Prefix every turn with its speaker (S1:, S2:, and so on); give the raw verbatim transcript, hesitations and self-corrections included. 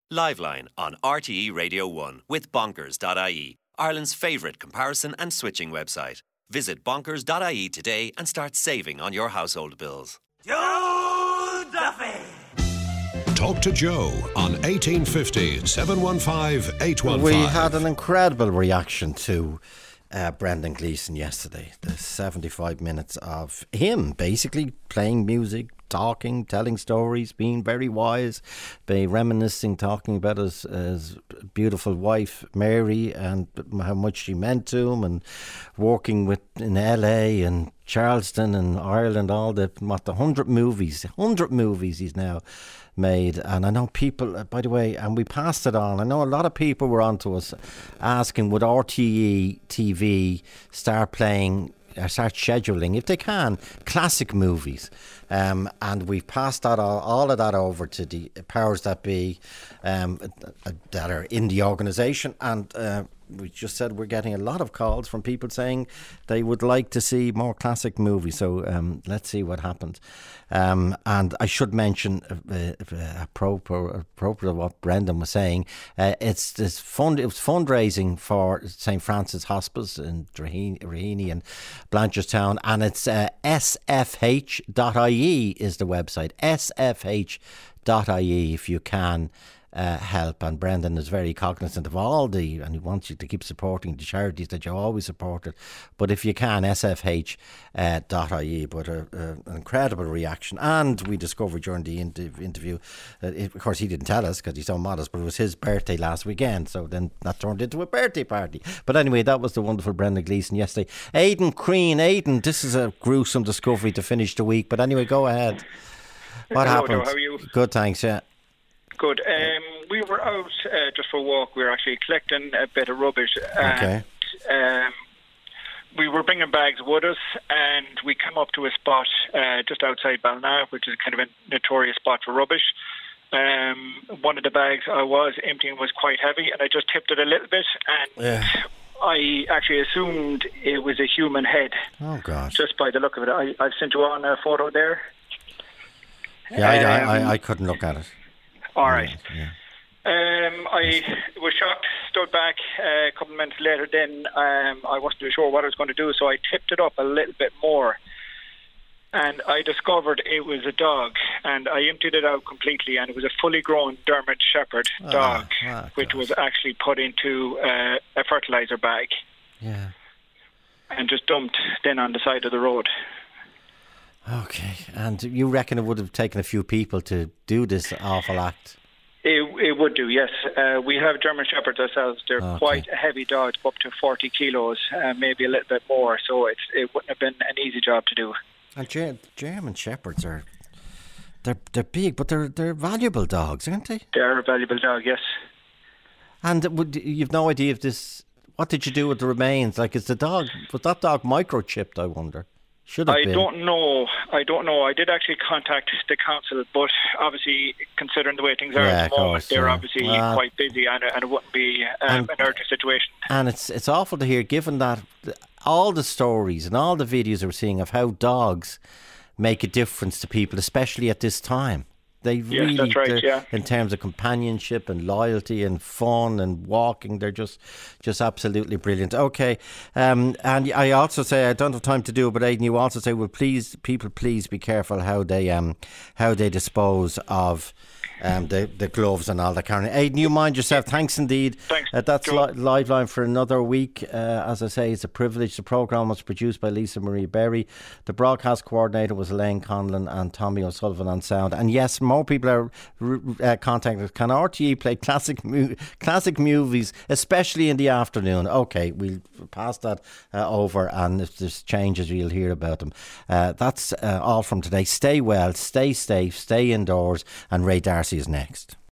S1: Liveline on R T E Radio one with bonkers dot I E, Ireland's favourite comparison and switching website. Visit bonkers dot I E today and start saving on your household bills.
S2: Joe Duffy!
S3: Talk to Joe on eighteen fifty, seven one five, eight one five.
S4: We had an incredible reaction to uh, Brendan Gleeson yesterday. The seventy-five minutes of him basically playing music, talking, telling stories, being very wise, be reminiscing, talking about his, his beautiful wife Mary and how much she meant to him, and working with in L A and Charleston and Ireland, all the what the hundred movies, hundred movies he's now made. And I know people, by the way, and we passed it on, I know a lot of people were on to us asking, would R T E T V start playing or start scheduling, if they can, classic movies. Um, and we've passed that all, all of that over to the powers that be um, that are in the organisation, and uh, we just said we're getting a lot of calls from people saying they would like to see more classic movies. So um, let's see what happens. Um, and I should mention, uh, uh, apropos, apropos of what Brendan was saying, uh, it's this fund. It was fundraising for Saint Francis Hospice in Raheny and Blanchardstown, and it's uh, S F H dot I E is the website. S F H dot I E if you can. Uh, help, and Brendan is very cognizant of all the, and he wants you to keep supporting the charities that you always supported. But if you can, S F H dot I E. But a, a, an incredible reaction, and we discovered during the inter- interview, uh, it, of course he didn't tell us because he's so modest, but it was his birthday last weekend, so then that turned into a birthday party. But anyway, that was the wonderful Brendan Gleeson yesterday. Aidan Crean, Aidan, this is a gruesome discovery to finish the week, but anyway, go ahead. What
S5: Hello,
S4: happened?
S5: Joe, how are you?
S4: Good, thanks. Yeah.
S5: Good. Um, we were out uh, just for a walk. We were actually collecting a bit of rubbish.
S4: Okay.
S5: And, um, we were bringing bags with us, and we came up to a spot uh, just outside Balna, which is kind of a notorious spot for rubbish. Um, one of the bags I was emptying was quite heavy, and I just tipped it a little bit, and
S4: Yeah.
S5: I actually assumed it was a human head.
S4: Oh, God.
S5: Just by the look of it. I, I've sent you on a photo there.
S4: Yeah, I, I,
S5: Um,
S4: I, I couldn't look at it.
S5: All right.
S4: Yeah.
S5: Um, I was shocked, stood back uh, a couple of minutes later. Then um, I wasn't too sure what I was going to do, so I tipped it up a little bit more. And I discovered it was a dog, and I emptied it out completely, and it was a fully grown Dermot Shepherd
S4: Oh,
S5: dog,
S4: oh,
S5: which
S4: God.
S5: was actually put into uh, a fertiliser bag
S4: Yeah.
S5: and just dumped then on the side of the road.
S4: Okay. And you reckon it would have taken a few people to do this awful act?
S5: It, it would do, yes. Uh, we have German Shepherds ourselves. They're
S4: Okay.
S5: quite a heavy dogs, up to forty kilos, uh, maybe a little bit more. So it's, it wouldn't have been an easy job to do.
S4: And Ger- German Shepherds are, they're they're big, but they're they're valuable dogs, aren't they?
S5: They're a valuable dog, yes.
S4: And would you've no idea if this? What did you do with the remains? Like, is the dog was that dog microchipped? I wonder. Should have
S5: I
S4: been.
S5: don't know. I don't know. I did actually contact the council, but obviously, considering the way things are
S4: Yeah,
S5: at
S4: of
S5: the moment,
S4: course,
S5: they're
S4: yeah.
S5: obviously
S4: Well,
S5: quite busy, and, and it wouldn't be um,
S4: and-
S5: an urgent situation.
S4: And it's it's awful to hear, given that all the stories and all the videos we're seeing of how dogs make a difference to people, especially at this time. They
S5: Yes,
S4: really,
S5: that's right,
S4: they're-
S5: yeah.
S4: in terms of companionship and loyalty and fun and walking, they're just just absolutely brilliant. Okay, um, and I also say, I don't have time to do it, but Aidan, you also say, well, please, people, please be careful how they um how they dispose of um the, the gloves and all that kind of. Aidan, you mind yourself. Thanks indeed.
S5: Thanks,
S4: Uh, that's
S5: Joe.
S4: li- Liveline for another week. Uh, as I say, it's a privilege. The programme was produced by Lisa Marie Berry. The broadcast coordinator was Elaine Conlon and Tommy O'Sullivan on sound. And yes, more people are r- uh, contacting us. Can R T E play classic mu- classic movies, especially in the afternoon? Okay, we'll pass that uh, over, and if there's changes, you'll hear about them. Uh, that's uh, all from today. Stay well, stay safe, stay indoors, and Ray Darcy is next.